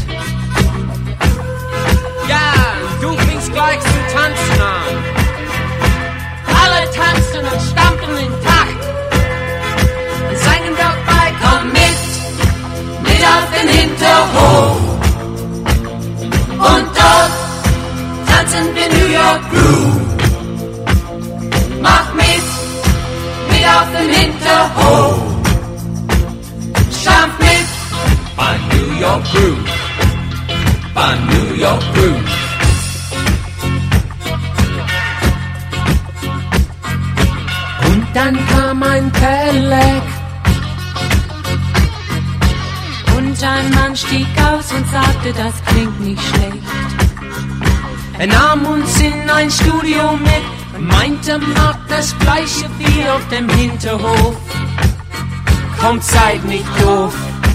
Speaker 15: Ja, du fingst gleich zum Tanzen an. Alle tanzen und stampfen den Takt. Und sangen dabei, komm mit, mit auf den Hinterhof. Und dort tanzen wir New York Groove. Mach mit, mit auf den Hinterhof. Stampf mit, bei New York Groove. Bei New York Groove.
Speaker 8: Und dann kam ein Cadillac.
Speaker 5: Und ein Mann stieg aus und sagte, das klingt nicht schlecht.
Speaker 8: Er nahm uns in ein Studio mit und meinte, macht das gleiche wie auf dem Hinterhof. Kommt, seid nicht doof.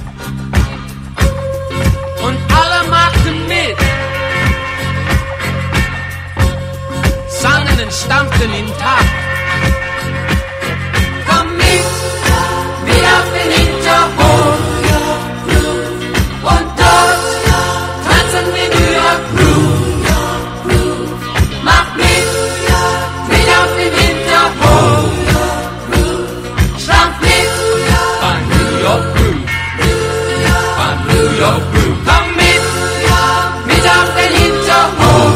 Speaker 15: Und alle machten mit. Sangen und stampften in Takt.
Speaker 8: Komm mit, mit auf den Hinterhof. Und dort tanzen wir New York Groove. Mach mit, mit auf den Hinterhof. Stampf mit,
Speaker 15: bei New York Groove. Bei New York Groove.
Speaker 8: komm mit, mit auf den Hinterhof.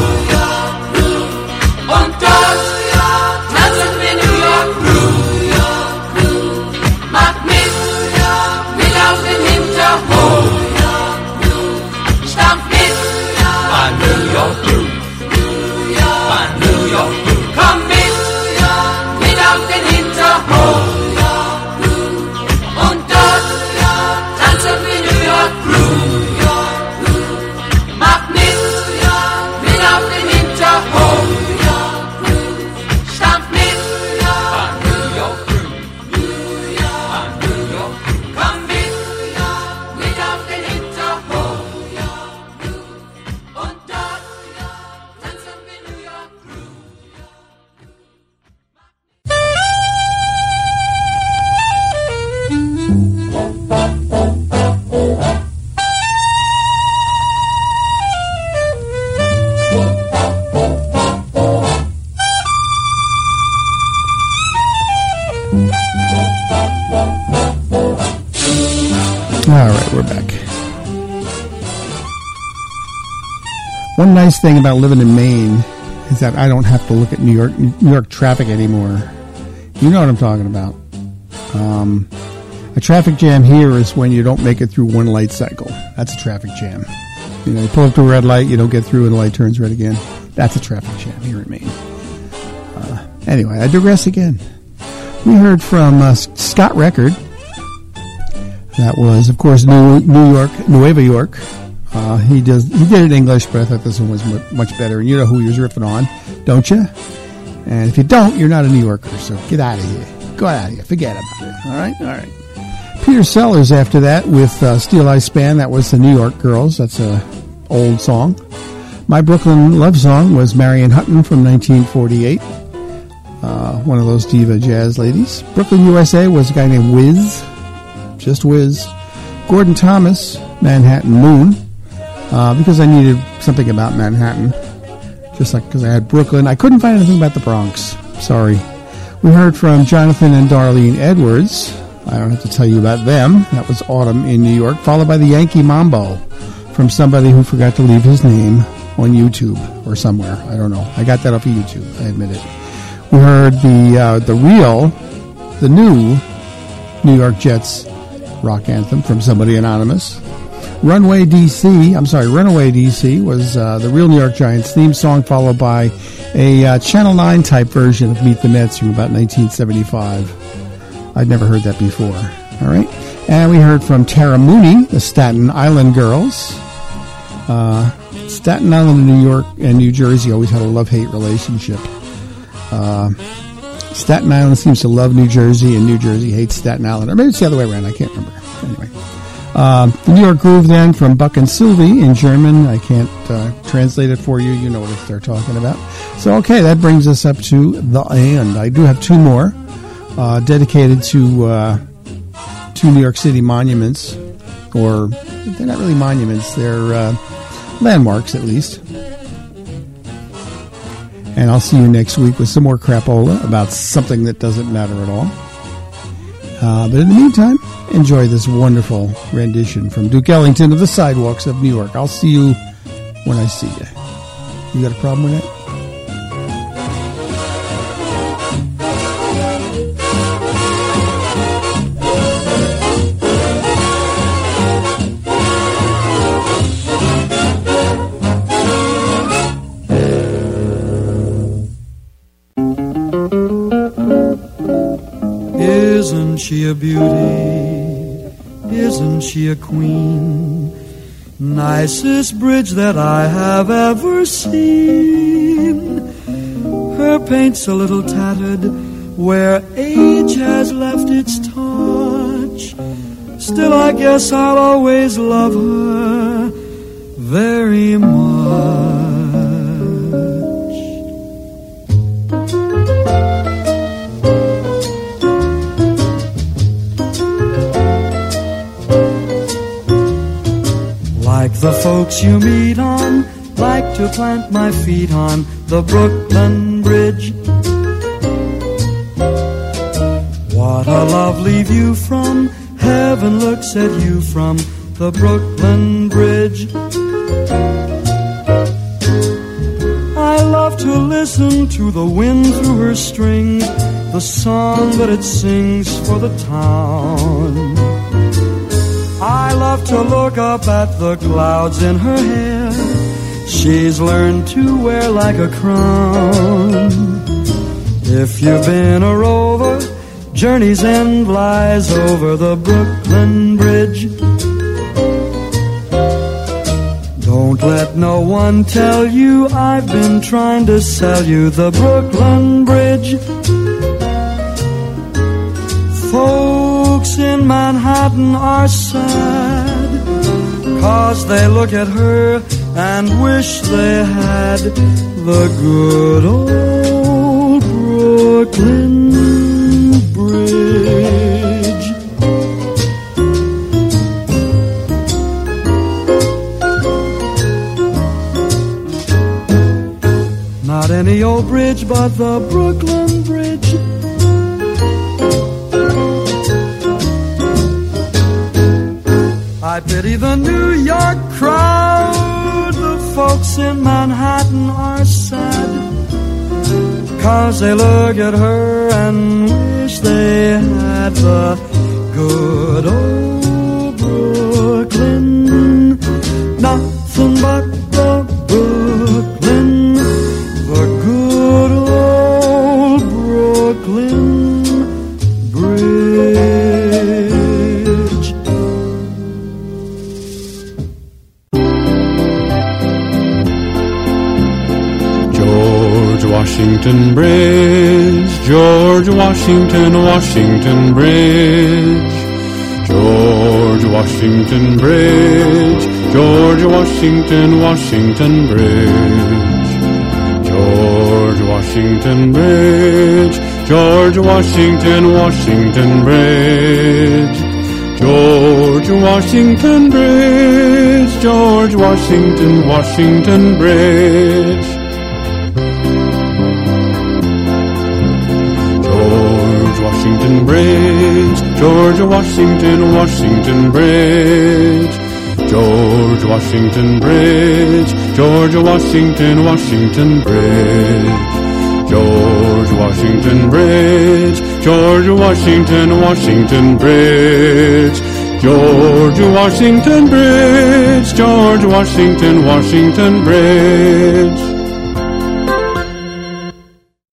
Speaker 8: Und dort tanzen wir New York Groove. Mach mit, mit auf den Hinterhof. Stampf mit,
Speaker 15: Bei New York Groove. Bei New York Groove.
Speaker 8: komm mit, mit auf den Hinterhof. Und dort tanzen wir New York Groove. Mach mit, mit auf den Hinterhof. Stampf mit,
Speaker 15: Bei New York Groove. Bei New York Groove.
Speaker 8: komm mit, mit auf den Hinterhof. Und dort tanzen wir New York Groove.
Speaker 9: All right, we're back. One nice thing about living in Maine is that I don't have to look at New York New York traffic anymore. You know what I'm talking about. Um, A traffic jam here is when you don't make it through one light cycle. That's a traffic jam. You know, you pull up to a red light, you don't get through, and the light turns red again. That's a traffic jam here in Maine. Uh, anyway, I digress again. We heard from uh, Scott Record. That was, of course, New, New York, Nueva York. Uh, he does. He did it in English, but I thought this one was mu- much better. And you know who he was riffing on, don't you? And if you don't, you're not a New Yorker, so get out of here. Go out of here. Forget about it. All right? All right. Peter Sellers after that with uh, Steel Eye Span. That was the New York Girls. That's a old song. My Brooklyn Love Song was Marion Hutton from nineteen forty-eight. Uh, one of those diva jazz ladies. Brooklyn, U S A was a guy named Wiz. Just Wiz. Gordon Thomas, Manhattan Moon. Uh, because I needed something about Manhattan. Just like because I had Brooklyn. I couldn't find anything about the Bronx. Sorry. We heard from Jonathan and Darlene Edwards. I don't have to tell you about them. That was Autumn in New York. Followed by the Yankee Mambo from somebody who forgot to leave his name on YouTube or somewhere. I don't know. I got that off of YouTube. I admit it. We heard the uh, the real, the new New York Jets rock anthem from somebody anonymous. Runway D C, I'm sorry, Runaway D C was uh, the real New York Giants theme song, followed by a uh, Channel nine type version of Meet the Mets from about nineteen seventy-five. I'd never heard that before. All right. And we heard from Tara Mooney, the Staten Island Girls. Uh, Staten Island and New York and New Jersey always had a love-hate relationship. Uh, Staten Island seems to love New Jersey, and New Jersey hates Staten Island. Or maybe it's the other way around. I can't remember. Anyway. Uh, the New York Groove then from Buck and Sylvie in German. I can't uh, translate it for you. You know what they're talking about. So, okay, that brings us up to the end. I do have two more uh, dedicated to uh, two New York City monuments. Or, they're not really monuments. They're uh, landmarks, at least. And I'll see you next week with some more crapola about something that doesn't matter at all. Uh, but in the meantime, enjoy this wonderful rendition from Duke Ellington of the Sidewalks of New York. I'll see you when I see you. You got a problem with that?
Speaker 7: Isn't she a beauty? Isn't she a queen? Nicest bridge that I have ever seen. Her paint's a little tattered where age has left its touch. Still, I guess I'll always love her very much. Like the folks you meet on, like to plant my feet on the Brooklyn Bridge. What a lovely view from heaven looks at you from the Brooklyn Bridge. I love to listen to the wind through her strings, the song that it sings for the town. I love to look up at the clouds in her hair. She's learned to wear like a crown. If you've been a rover, journey's end lies over the Brooklyn Bridge. Don't let no one tell you I've been trying to sell you the Brooklyn Bridge. Folks in Manhattan are sad, 'cause they look at her and wish they had the good old Brooklyn Bridge. Not any old bridge, but the Brooklyn Bridge. I pity the New York crowd. The folks in Manhattan are sad, 'cause they look at her and wish they had the good old Brooklyn. Nothing but the Brooklyn, the good old Brooklyn Bridge.
Speaker 11: George Washington Bridge, George Washington, Washington Bridge. George Washington Bridge, George Washington, Washington Bridge. George Washington Bridge, George Washington, Washington Bridge. George Washington Bridge, George Washington, Washington Bridge. George Washington Bridge, George Washington, Washington Bridge. George Washington Bridge, George Washington, Washington Bridge. George Washington Bridge, George Washington, Washington Bridge. George Washington Bridge, George Washington, Washington Bridge.